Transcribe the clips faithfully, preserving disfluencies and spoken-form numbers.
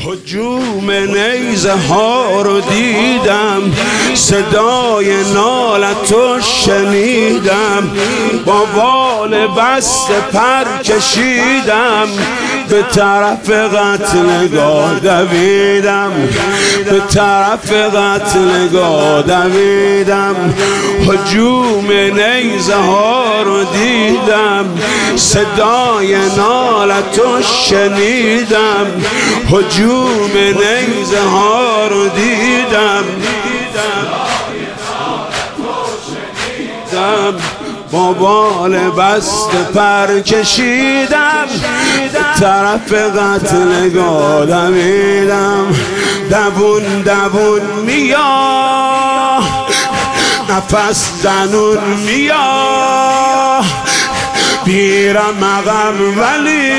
هجوم نیزه ها رو دیدم، صدای نالتو شنیدم، با بال بسته پر کشیدم، به طرف قتلگاه دویدم، به طرف قتلگاه دویدم. هجوم نیزه ها رو دیدم، صدای نالتو شنیدم، هجوم نیزه ها رو دیدم، با بال بسته پر کشیدم، طرف قتلگاه دویدم. دوون دوون میاد، نفس زنون میاد، بیرم عقب ولی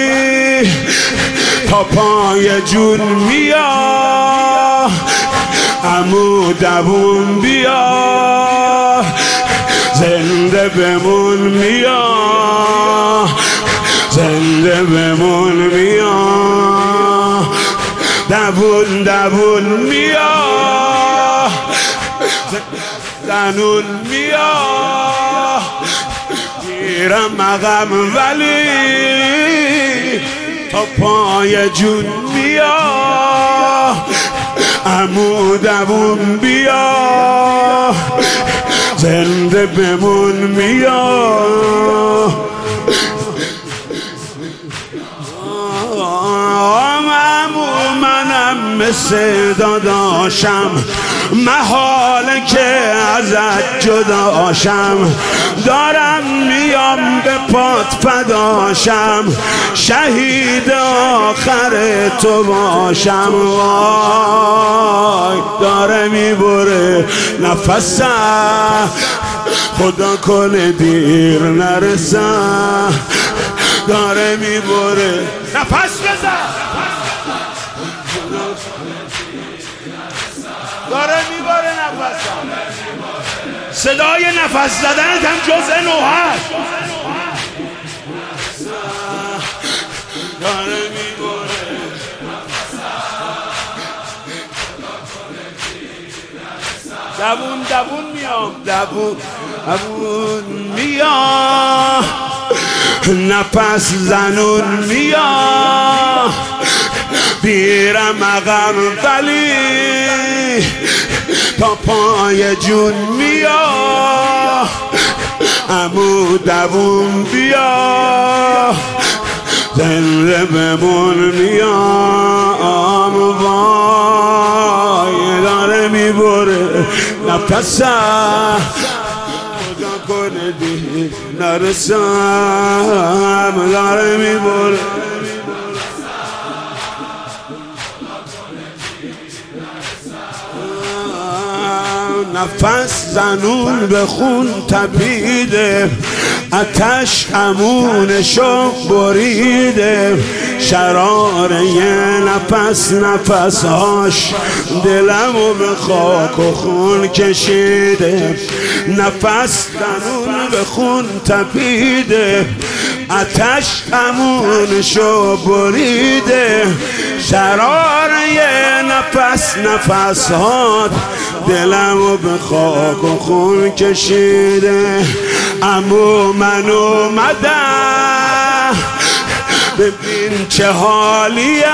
تا پای جون میاد. عمو دوون بیا، زنده بمون میاد، زنده بمون میاد. دوون دوون میاد، زنون میاد، گیرم عقب ولی تا پای جون میاد. عمو دوون بیا، زنده بمون میاد. عمو منم مثل داداشم، محاله که ازت جداشم، دارم میام به پات فداشم، شهید آخر تو باشم. وای داره میبره نفسم، خدا کنه دیر نرسم، داره میبره نفس بزن، داره میبره نفسم. صدای نفس زدنت هم جزء نوحه، داره میبره. دوون دوون میام، دوون دوون میام، نفس زنون میام، بیرم عقب ولی تا پای جون میاد. عمو دوون بیا، زنده بمون میام. وای داره میبره نفسم، خدا کنه دیر نرسم، داره میبره. نفس زنون به خون تپیده، آتش امونشو بریده، شرار یه نفس نفسهاش دلمو به خاک و خون کشیده. نفس زنون به خون تپیده، آتش امونشو بریده، شرار یه نفس نفسهات دلمو به خاک و خون کشیده. عمو من اومدم ببین چه حالیه،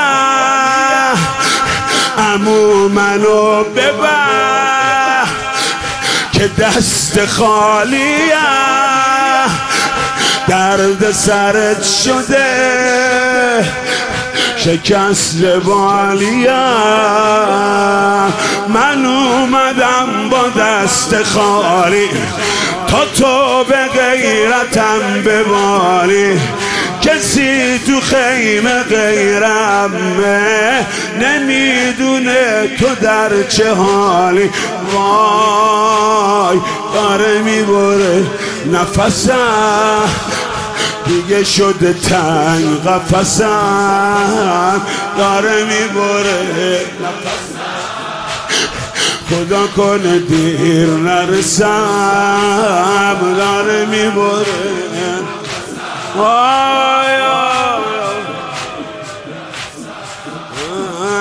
عمو منو ببر که دست خالیه، درد سرت شده شکست بالیم، من اومدم با دست خالی تا تو به غیرتم ببالی. کسی تو خیمه غیرمه نمیدونه تو در چه حالی. وای داره میبره نفسم، دیگه شده تنگ قفسم، داره میبره نفسم، خدا کنه دیر نرسم، داره میبره. وای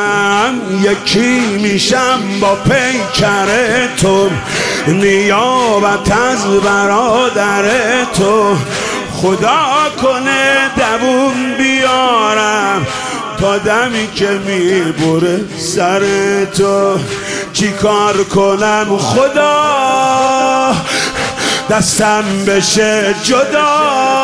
یکی میشم با پیکر تو، نیابت از برادر تو. خدا کنه دووم بیارم تا دمی که میبره سر تو. چی کار کنم خدا دستم بشه جدا،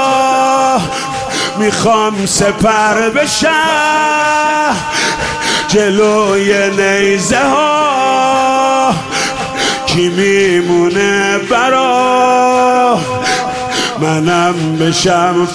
میخوام سپر بشم جلوی نیزه ها. کی میمونه برا منم بشم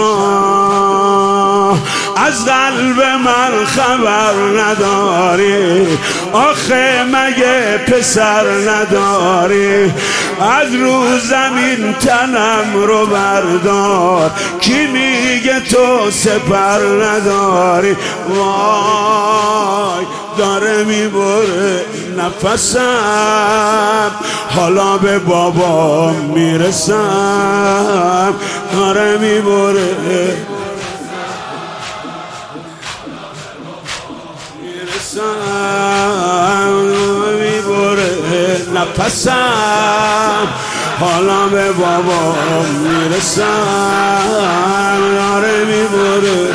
فدا؟ از قلب من خبر نداری آخه مگه پسر نداری؟ از رو زمین تنم رو بردار، کی میگه تو سپر نداری؟ وای داره میبره نفسم، حالا به بابا میرسم. داره میبره میبره نفسم، حالا به بابا میرسم. داره میبره